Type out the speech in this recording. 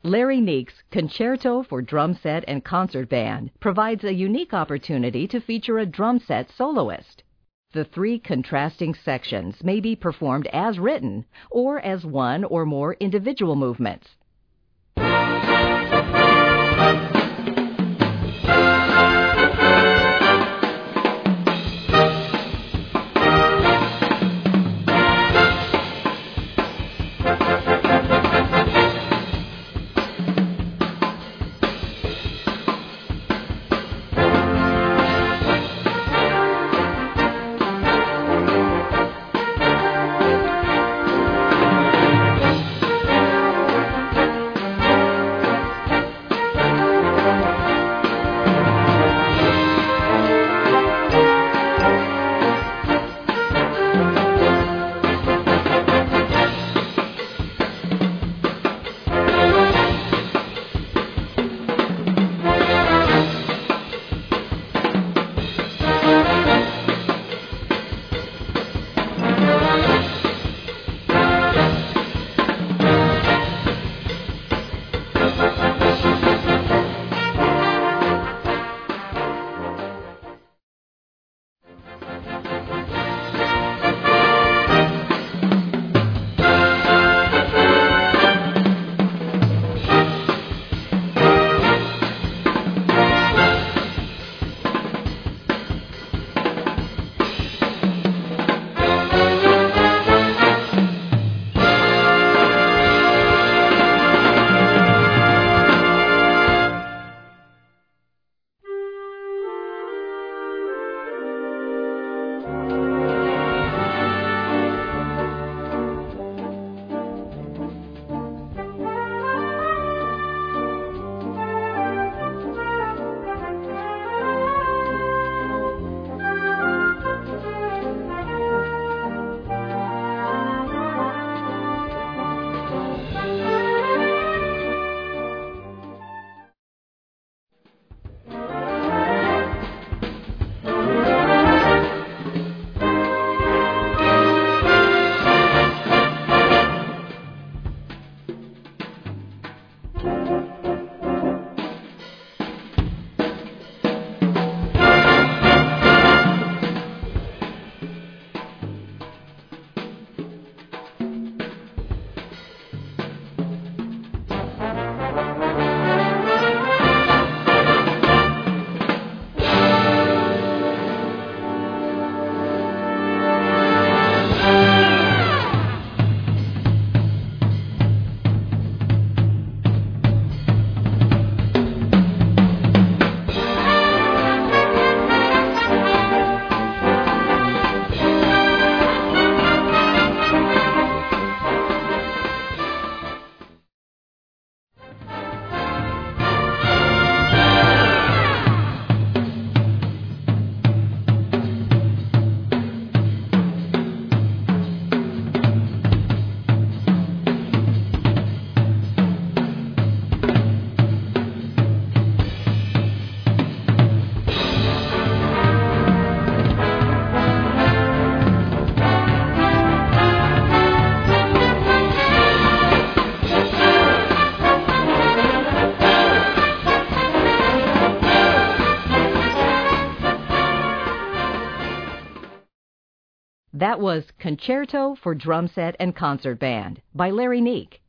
Larry Neek's Concerto for Drum Set and Concert Band provides a unique opportunity to feature a drum set soloist. The three contrasting sections may be performed as written or as one or more individual movements. That was Concerto for Drum Set and Concert Band by Larry Neek.